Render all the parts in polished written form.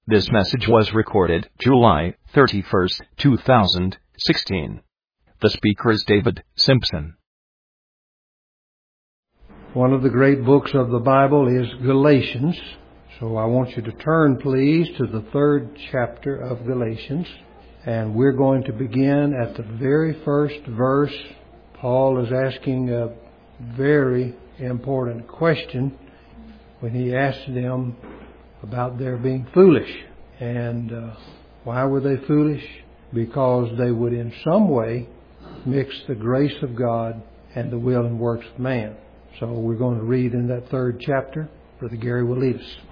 This message was recorded July 31st, 2016. The speaker is David Simpson. One of the great books of the Bible is Galatians. So I want you to turn, please, to the 3rd chapter of Galatians. And we're going to begin at the very first verse. Paul is asking a very important question when he asked them about their being foolish. And why were they foolish? Because they would in some way mix the grace of God and the will and works of man. So we're going to read in that 3rd chapter. Brother Gary will lead us.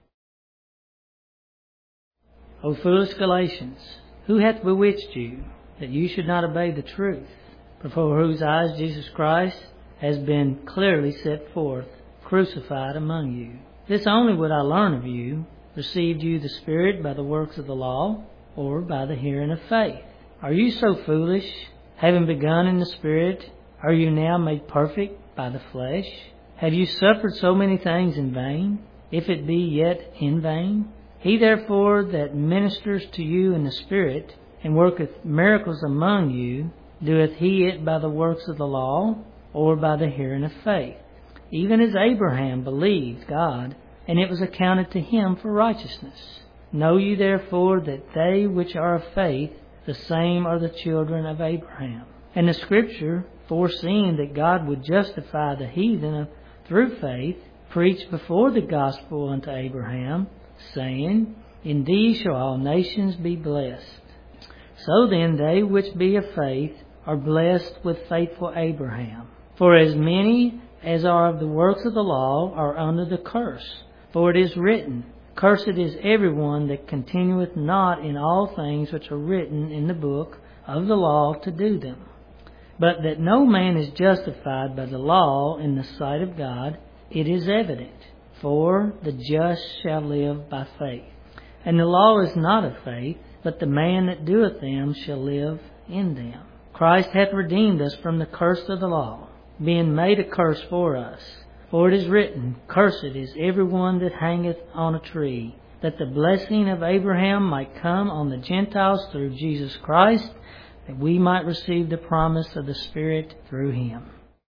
O foolish Galatians, who hath bewitched you, that you should not obey the truth, before whose eyes Jesus Christ has been clearly set forth, crucified among you? This only would I learn of you. Received you the Spirit by the works of the law, or by the hearing of faith? Are you so foolish? Having begun in the Spirit, are you now made perfect by the flesh? Have you suffered so many things in vain, if it be yet in vain? He therefore that ministers to you in the Spirit, and worketh miracles among you, doeth he it by the works of the law, or by the hearing of faith? Even as Abraham believed God, and it was accounted to him for righteousness. Know ye therefore that they which are of faith, the same are the children of Abraham. And the Scripture, foreseeing that God would justify the heathen through faith, preached before the gospel unto Abraham, saying, In thee shall all nations be blessed. So then they which be of faith are blessed with faithful Abraham. For as many as are of the works of the law are under the curse. For it is written, Cursed is every one that continueth not in all things which are written in the book of the law to do them. But that no man is justified by the law in the sight of God, it is evident. For the just shall live by faith. And the law is not of faith, but the man that doeth them shall live in them. Christ hath redeemed us from the curse of the law, being made a curse for us. For it is written, Cursed is every one that hangeth on a tree, that the blessing of Abraham might come on the Gentiles through Jesus Christ, that we might receive the promise of the Spirit through him.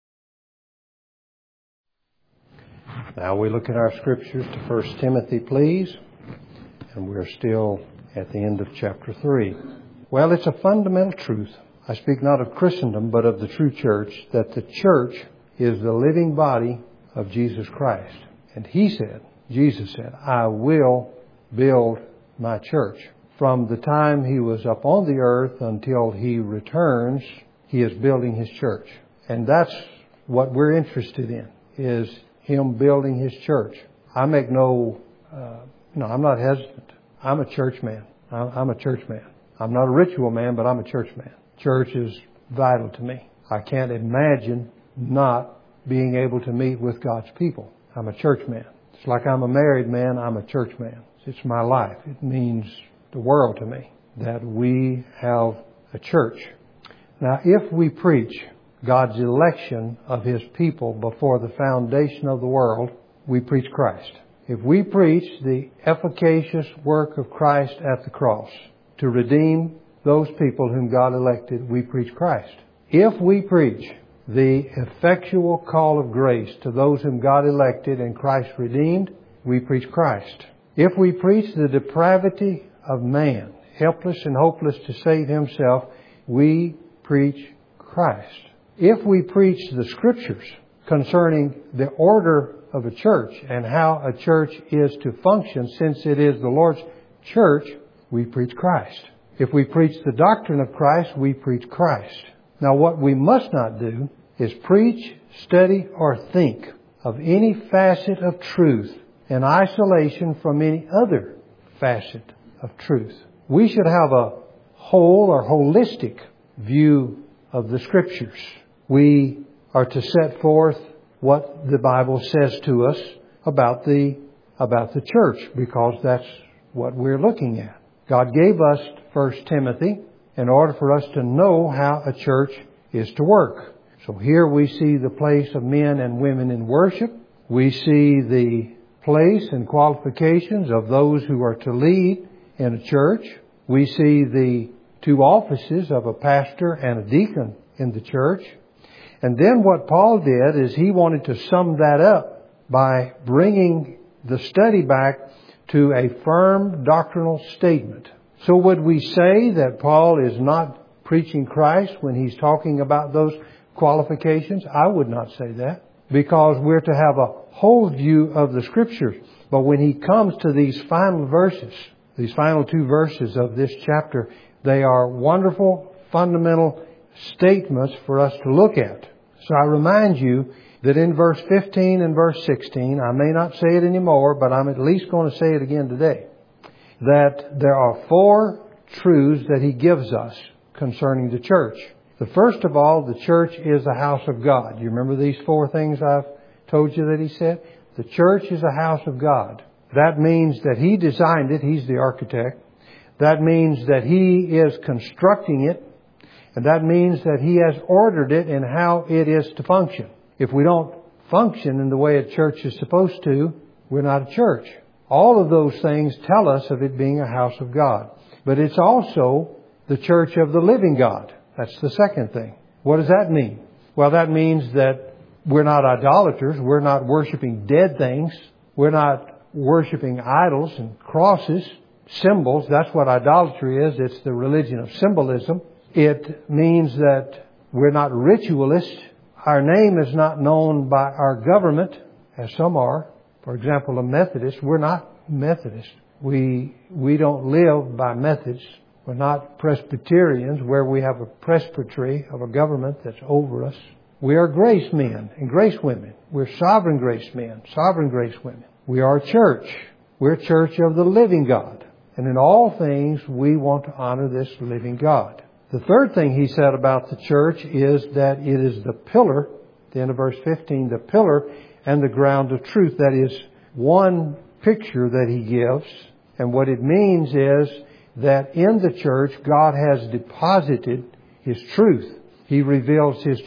Now we look at our scriptures to 1 Timothy, please. And we're still at the end of chapter 3. Well, it's a fundamental truth. I speak not of Christendom, but of the true church, that the church is the living body of Jesus Christ. And Jesus said, I will build my church. From the time he was up on the earth until he returns, he is building his church. And that's what we're interested in, is him building his church. I'm not hesitant. I'm a church man. I'm a church man. I'm not a ritual man, but I'm a church man. Church is vital to me. I can't imagine not being able to meet with God's people. I'm a church man. It's like I'm a married man. I'm a church man. It's my life. It means the world to me that we have a church. Now, if we preach God's election of His people before the foundation of the world, we preach Christ. If we preach the efficacious work of Christ at the cross to redeem those people whom God elected, we preach Christ. If we preach the effectual call of grace to those whom God elected and Christ redeemed, we preach Christ. If we preach the depravity of man, helpless and hopeless to save himself, we preach Christ. If we preach the Scriptures concerning the order of a church and how a church is to function, since it is the Lord's church, we preach Christ. If we preach the doctrine of Christ, we preach Christ. Now, what we must not do is preach, study, or think of any facet of truth in isolation from any other facet of truth. We should have a whole or holistic view of the Scriptures. We are to set forth what the Bible says to us about the church, because that's what we're looking at. God gave us 1 Timothy in order for us to know how a church is to work. So here we see the place of men and women in worship. We see the place and qualifications of those who are to lead in a church. We see the two offices of a pastor and a deacon in the church. And then what Paul did is he wanted to sum that up by bringing the study back to a firm doctrinal statement. So would we say that Paul is not preaching Christ when he's talking about those qualifications? I would not say that, because we're to have a whole view of the Scriptures. But when he comes to these final verses, these final two verses of this chapter, they are wonderful, fundamental statements for us to look at. So I remind you that in verse 15 and verse 16, I may not say it anymore, but I'm at least going to say it again today, that there are four truths that he gives us concerning the church. The first of all, the church is a house of God. You remember these four things I've told you that he said? The church is a house of God. That means that he designed it. He's the architect. That means that he is constructing it. And that means that he has ordered it and how it is to function. If we don't function in the way a church is supposed to, we're not a church. All of those things tell us of it being a house of God. But it's also the church of the living God. That's the second thing. What does that mean? Well, that means that we're not idolaters. We're not worshiping dead things. We're not worshiping idols and crosses, symbols. That's what idolatry is. It's the religion of symbolism. It means that we're not ritualists. Our name is not known by our government, as some are. For example, a Methodist. We're not Methodist. We don't live by methods. We're not Presbyterians, where we have a presbytery of a government that's over us. We are grace men and grace women. We're sovereign grace men, sovereign grace women. We are a church. We're a church of the living God. And in all things, we want to honor this living God. The third thing he said about the church is that it is the pillar, at the end of verse 15, the pillar and the ground of truth. That is one picture that he gives. And what it means is that in the church, God has deposited His truth. He reveals His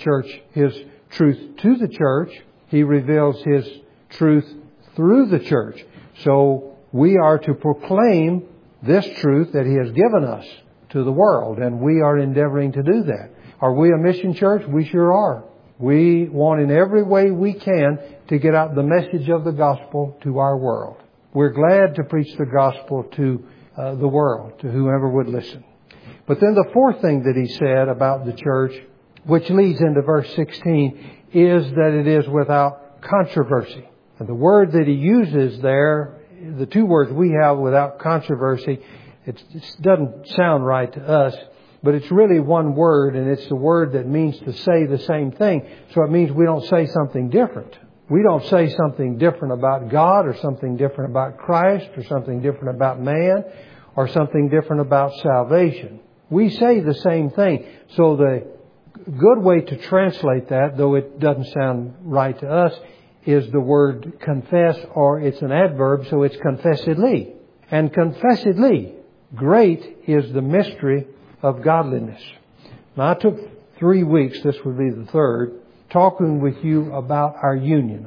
truth to the church. He reveals His truth through the church. So we are to proclaim this truth that He has given us to the world, and we are endeavoring to do that. Are we a mission church? We sure are. We want in every way we can to get out the message of the gospel to our world. We're glad to preach the gospel to the world, to whoever would listen. But then the fourth thing that he said about the church, which leads into verse 16, is that it is without controversy. And the word that he uses there, the two words we have, without controversy, it doesn't sound right to us, but it's really one word, and it's the word that means to say the same thing. So it means we don't say something different. We don't say something different about God, or something different about Christ, or something different about man, or something different about salvation. We say the same thing. So the good way to translate that, though it doesn't sound right to us, is the word confess, or it's an adverb, so it's confessedly. And confessedly, great is the mystery of godliness. Now, I took 3 weeks, this would be the third, talking with you about our union.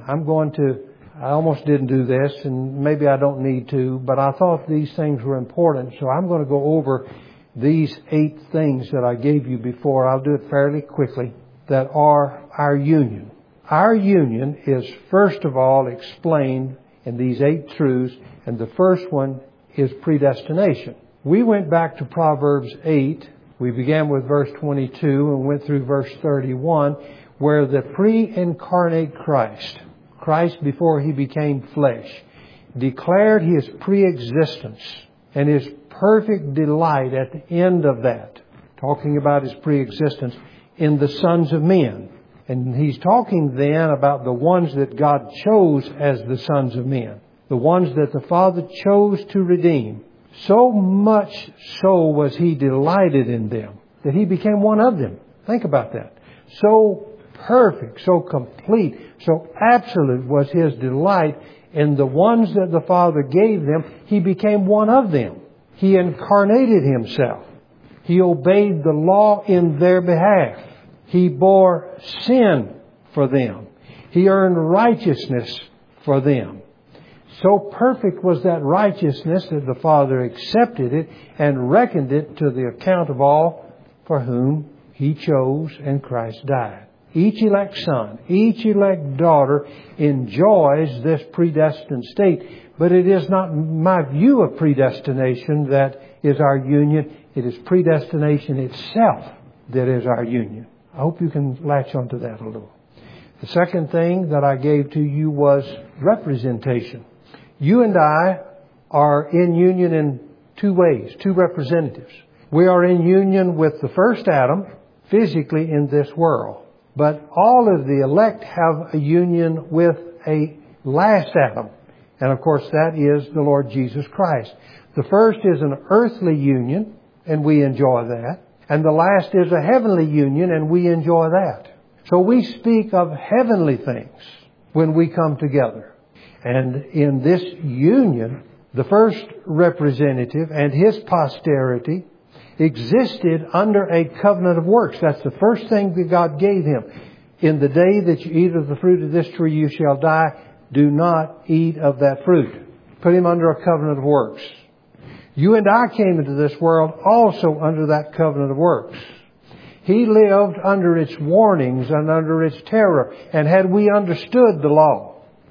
I almost didn't do this, and maybe I don't need to, but I thought these things were important, so I'm going to go over these 8 things that I gave you before. I'll do it fairly quickly, that are our union. Our union is, first of all, explained in these 8 truths, and the first one is predestination. We went back to Proverbs 8. We began with verse 22 and went through verse 31, where the pre-incarnate Christ before He became flesh, declared His pre-existence and His perfect delight at the end of that, talking about His pre-existence in the sons of men. And He's talking then about the ones that God chose as the sons of men, the ones that the Father chose to redeem. So much so was He delighted in them that He became one of them. Think about that. So perfect, so complete, so absolute was His delight in the ones that the Father gave them. He became one of them. He incarnated Himself. He obeyed the law in their behalf. He bore sin for them. He earned righteousness for them. So perfect was that righteousness that the Father accepted it and reckoned it to the account of all for whom He chose and Christ died. Each elect son, each elect daughter enjoys this predestined state. But it is not my view of predestination that is our union. It is predestination itself that is our union. I hope you can latch onto that a little. The second thing that I gave to you was representation. You and I are in union in two ways, two representatives. We are in union with the first Adam physically in this world. But all of the elect have a union with a last Adam. And of course that is the Lord Jesus Christ. The first is an earthly union, and we enjoy that. And the last is a heavenly union, and we enjoy that. So we speak of heavenly things when we come together. And in this union, the first representative and his posterity existed under a covenant of works. That's the first thing that God gave him. In the day that you eat of the fruit of this tree, you shall die. Do not eat of that fruit. Put him under a covenant of works. You and I came into this world also under that covenant of works. He lived under its warnings and under its terror. And had we understood the law,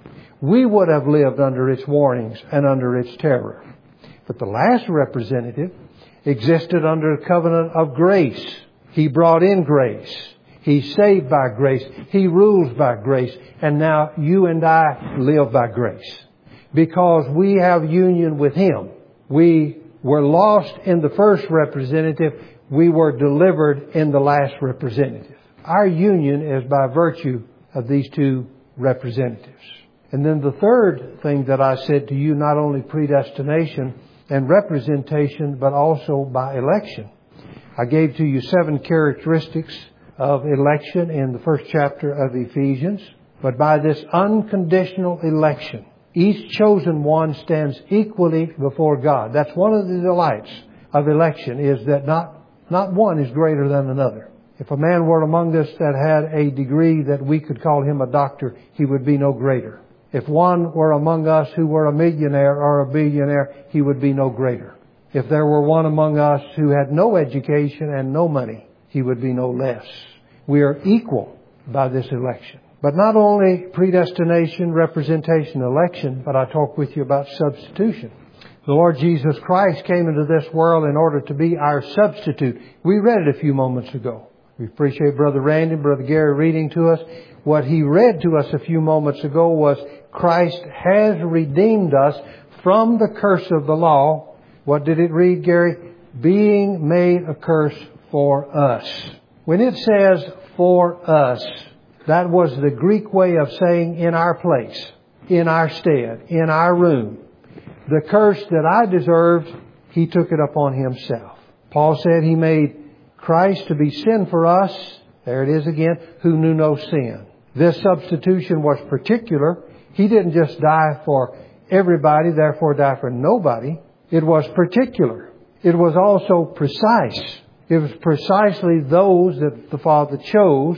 we would have lived under its warnings and under its terror. But the last representative existed under a covenant of grace. He brought in grace. He saved by grace. He rules by grace. And now you and I live by grace. Because we have union with Him. We were lost in the first representative. We were delivered in the last representative. Our union is by virtue of these two representatives. And then the third thing that I said to you, not only predestination and representation, but also by election. I gave to you 7 characteristics of election in the first chapter of Ephesians. But by this unconditional election, each chosen one stands equally before God. That's one of the delights of election, is that not one is greater than another. If a man were among us that had a degree that we could call him a doctor, he would be no greater. If one were among us who were a millionaire or a billionaire, he would be no greater. If there were one among us who had no education and no money, he would be no less. We are equal by this election. But not only predestination, representation, election, but I talk with you about substitution. The Lord Jesus Christ came into this world in order to be our substitute. We read it a few moments ago. We appreciate Brother Randy and Brother Gary reading to us. What he read to us a few moments ago was Christ has redeemed us from the curse of the law. What did it read, Gary? Being made a curse for us. When it says for us, that was the Greek way of saying in our place, in our stead, in our room. The curse that I deserved, He took it upon Himself. Paul said He made Christ to be sin for us, there it is again, who knew no sin. This substitution was particular. He didn't just die for everybody, therefore die for nobody. It was particular. It was also precise. It was precisely those that the Father chose.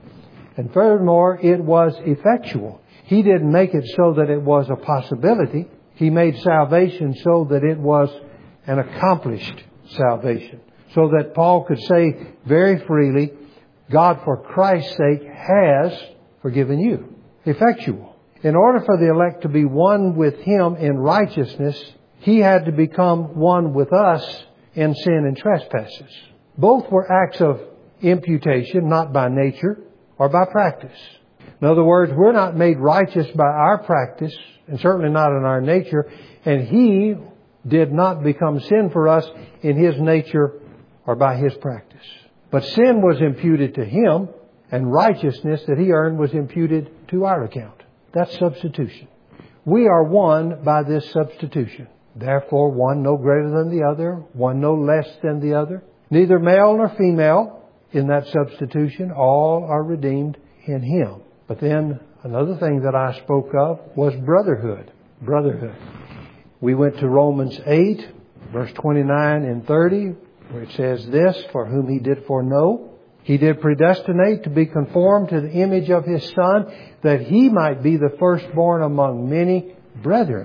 And furthermore, it was effectual. He didn't make it so that it was a possibility. He made salvation so that it was an accomplished salvation. So that Paul could say very freely, God for Christ's sake has forgiven you. Effectual. In order for the elect to be one with Him in righteousness, He had to become one with us in sin and trespasses. Both were acts of imputation, not by nature or by practice. In other words, we're not made righteous by our practice, and certainly not in our nature, and He did not become sin for us in His nature or by His practice. But sin was imputed to Him, and righteousness that He earned was imputed to our account. That's substitution. We are one by this substitution. Therefore, one no greater than the other, one no less than the other. Neither male nor female in that substitution. All are redeemed in Him. But then another thing that I spoke of was brotherhood. Brotherhood. We went to Romans 8, verse 29 and 30, where it says this, for whom He did foreknow, He did predestinate to be conformed to the image of His Son, that He might be the firstborn among many brethren.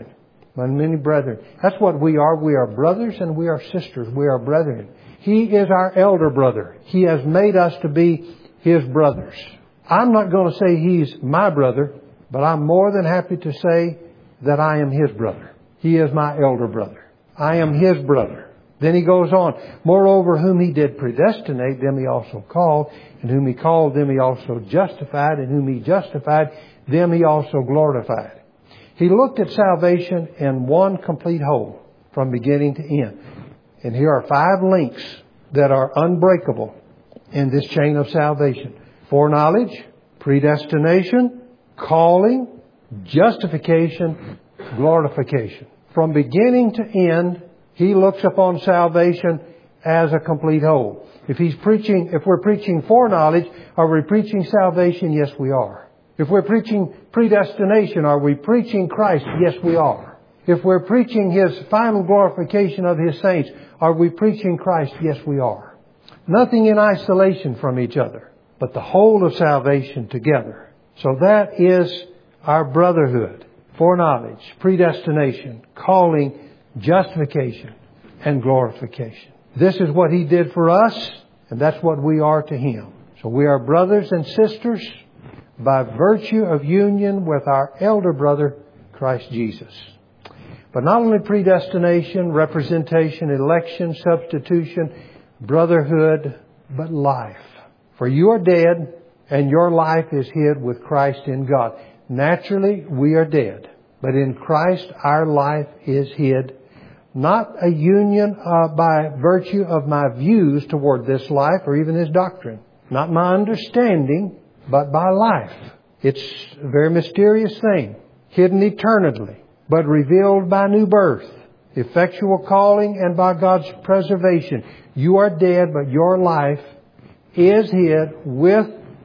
Many brethren. That's what we are. We are brothers and we are sisters. We are brethren. He is our elder brother. He has made us to be His brothers. I'm not going to say He's my brother, but I'm more than happy to say that I am His brother. He is my elder brother. I am His brother. Then he goes on, moreover, whom He did predestinate, them He also called, and whom He called, them He also justified, and whom He justified, them He also glorified. He looked at salvation in one complete whole, from beginning to end. And here are 5 links that are unbreakable in this chain of salvation. Foreknowledge, predestination, calling, justification, glorification. From beginning to end, He looks upon salvation as a complete whole. If we're preaching foreknowledge, are we preaching salvation? Yes, we are. If we're preaching predestination, are we preaching Christ? Yes, we are. If we're preaching His final glorification of His saints, are we preaching Christ? Yes, we are. Nothing in isolation from each other, but the whole of salvation together. So that is our brotherhood. Foreknowledge, predestination, calling, justification, and glorification. This is what He did for us, and that's what we are to Him. So we are brothers and sisters by virtue of union with our elder brother, Christ Jesus. But not only predestination, representation, election, substitution, brotherhood, but life. For you are dead, and your life is hid with Christ in God. Naturally, we are dead. But in Christ, our life is hid. Not a union by virtue of my views toward this life or even this doctrine. Not my understanding, but by life. It's a very mysterious thing. Hidden eternally, but revealed by new birth. Effectual calling and by God's preservation. You are dead, but your life is hid with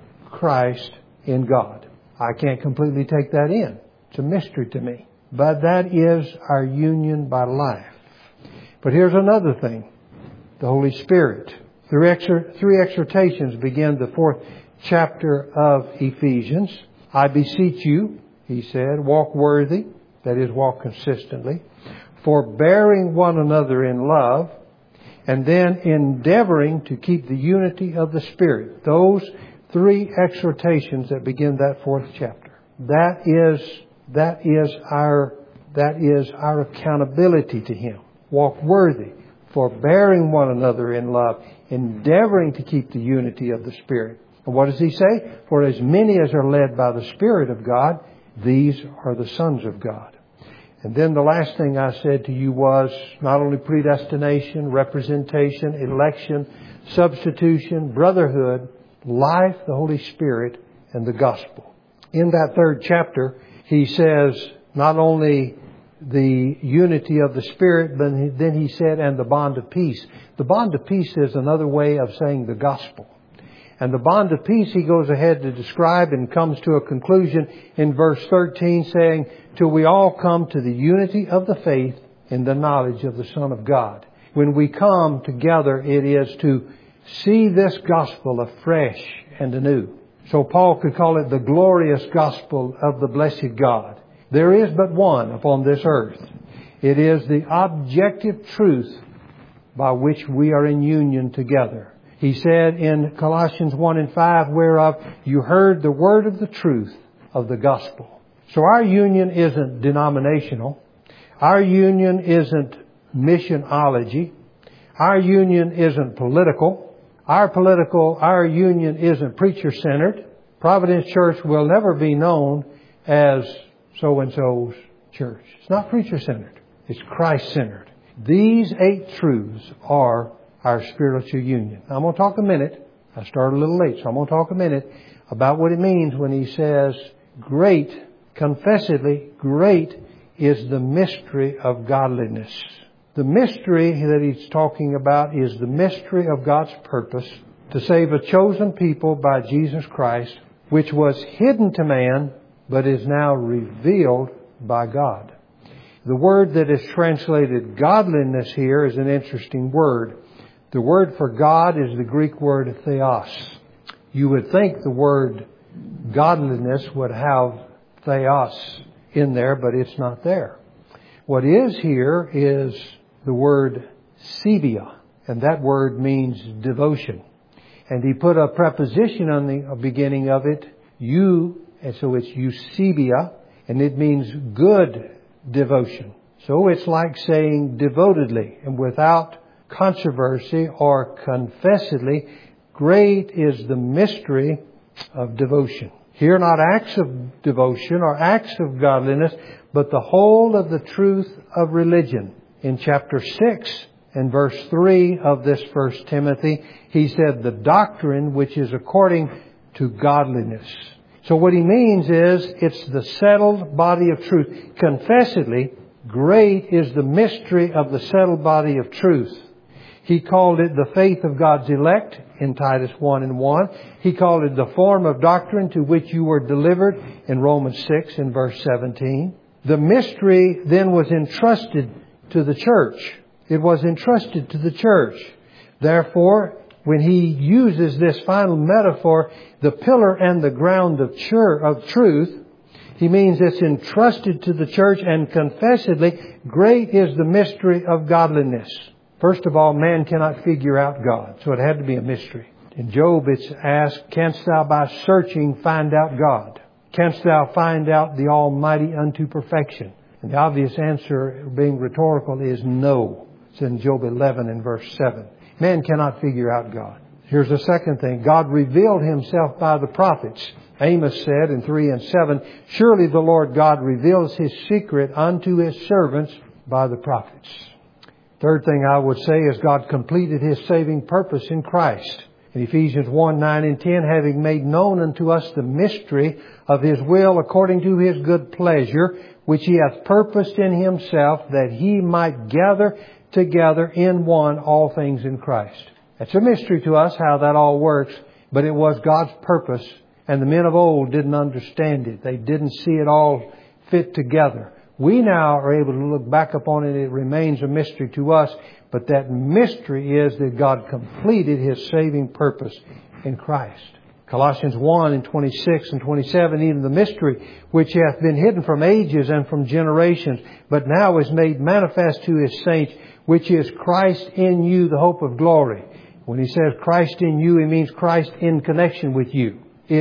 Christ in God. I can't completely take that in. It's a mystery to me. But that is our union by life. But here's another thing. The Holy Spirit. Three exhortations begin the 4th chapter of Ephesians. I beseech you, he said, walk worthy, that is, walk consistently, forbearing one another in love, and then endeavoring to keep the unity of the Spirit. Those 3 exhortations that begin that 4th chapter. That is our accountability to Him. Walk worthy, forbearing one another in love, endeavoring to keep the unity of the Spirit. And what does He say? For as many as are led by the Spirit of God, these are the sons of God. And then the last thing I said to you was not only predestination, representation, election, substitution, brotherhood, life, the Holy Spirit, and the gospel. In that 3rd chapter, he says not only the unity of the Spirit, but then he said, and the bond of peace. The bond of peace is another way of saying the gospel. And the bond of peace he goes ahead to describe and comes to a conclusion in verse 13 saying, till we all come to the unity of the faith in the knowledge of the Son of God. When we come together, it is to see this gospel afresh and anew. So Paul could call it the glorious gospel of the blessed God. There is but one upon this earth. It is the objective truth by which we are in union together. He said in Colossians 1:5, whereof you heard the word of the truth of the gospel. So our union isn't denominational. Our union isn't missionology. Our union isn't political. Our union isn't preacher-centered. Providence Church will never be known as so-and-so's church. It's not preacher-centered. It's Christ-centered. These 8 truths are our spiritual union. Now, I'm going to talk a minute. I started a little late, so I'm going to talk a minute about what it means when he says, great, confessedly, great is the mystery of godliness. The mystery that he's talking about is the mystery of God's purpose to save a chosen people by Jesus Christ, which was hidden to man, but is now revealed by God. The word that is translated godliness here is an interesting word. The word for God is the Greek word theos. You would think the word godliness would have theos in there, but it's not there. What is here is the word Sebia, and that word means devotion. And he put a preposition on the beginning of it, you, and so it's Eusebia, and it means good devotion. So it's like saying devotedly and without controversy or confessedly, great is the mystery of devotion. Here, not acts of devotion or acts of godliness, but the whole of the truth of religion. In chapter 6 and verse 3 of this 1 Timothy, he said, the doctrine which is according to godliness. So what he means is, it's the settled body of truth. Confessedly, great is the mystery of the settled body of truth. He called it the faith of God's elect in Titus 1:1. He called it the form of doctrine to which you were delivered in Romans 6 and verse 17. The mystery then was entrusted to the church. It was entrusted to the church. Therefore, when he uses this final metaphor, the pillar and the ground of truth, he means it's entrusted to the church, and confessedly, great is the mystery of godliness. First of all, man cannot figure out God, so it had to be a mystery. In Job, it's asked, canst thou by searching find out God? Canst thou find out the Almighty unto perfection? And the obvious answer, being rhetorical, is no. It's in Job 11 and verse 7. Man cannot figure out God. Here's the second thing. God revealed Himself by the prophets. Amos said in 3 and 7, surely the Lord God reveals His secret unto His servants by the prophets. Third thing I would say is God completed His saving purpose in Christ. In Ephesians 1, 9 and 10, having made known unto us the mystery of His will according to His good pleasure, which He hath purposed in Himself, that He might gather together in one all things in Christ. It's a mystery to us how that all works, but it was God's purpose, and the men of old didn't understand it. They didn't see it all fit together. We now are able to look back upon it. It remains a mystery to us, but that mystery is that God completed His saving purpose in Christ. Colossians 1 and 26 and 27, even the mystery which hath been hidden from ages and from generations, but now is made manifest to His saints, which is Christ in you, the hope of glory. When he says Christ in you, he means Christ in connection with you.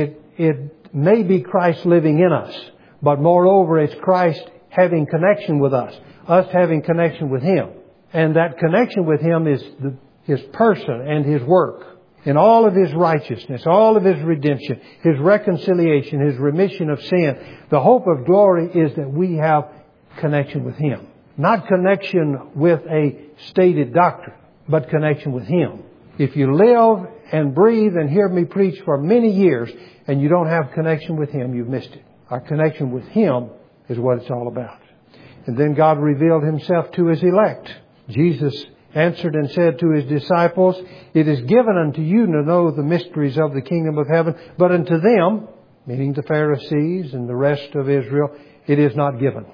It may be Christ living in us, but moreover, it's Christ having connection with us having connection with Him. And that connection with Him is His person and His work. In all of His righteousness, all of His redemption, His reconciliation, His remission of sin, the hope of glory is that we have connection with Him. Not connection with a stated doctrine, but connection with Him. If you live and breathe and hear me preach for many years and you don't have connection with Him, you've missed it. Our connection with Him is what it's all about. And then God revealed Himself to His elect. Jesus answered and said to His disciples, it is given unto you to know the mysteries of the kingdom of heaven, but unto them, meaning the Pharisees and the rest of Israel, it is not given.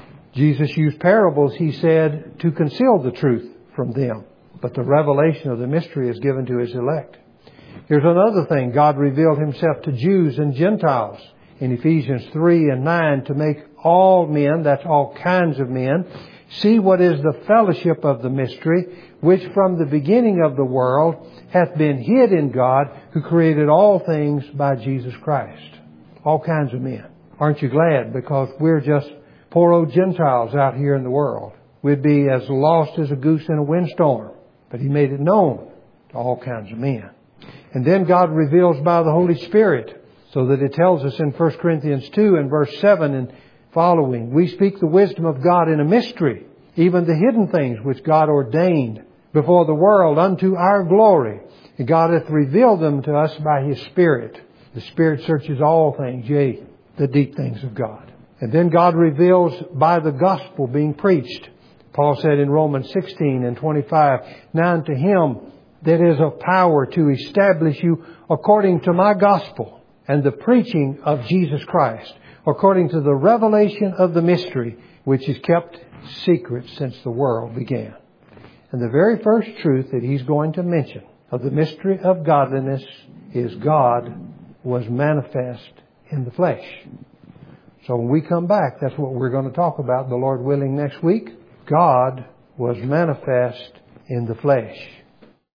Jesus used parables, He said, to conceal the truth from them. But the revelation of the mystery is given to His elect. Here's another thing. God revealed Himself to Jews and Gentiles in Ephesians 3 and 9 to make all men, that's all kinds of men, see what is the fellowship of the mystery, which from the beginning of the world hath been hid in God, who created all things by Jesus Christ. All kinds of men. Aren't you glad? Because we're just poor old Gentiles out here in the world. We'd be as lost as a goose in a windstorm. But He made it known to all kinds of men. And then God reveals by the Holy Spirit, so that it tells us in 1 Corinthians 2 and verse 7 and following, we speak the wisdom of God in a mystery, even the hidden things which God ordained before the world unto our glory. And God hath revealed them to us by His Spirit. The Spirit searches all things, yea, the deep things of God. And then God reveals by the gospel being preached. Paul said in Romans 16 and 25, now unto Him that is of power to establish you according to my gospel and the preaching of Jesus Christ, according to the revelation of the mystery, which is kept secret since the world began. And the very first truth that he's going to mention of the mystery of godliness is God was manifest in the flesh. So when we come back, that's what we're going to talk about, the Lord willing, next week. God was manifest in the flesh.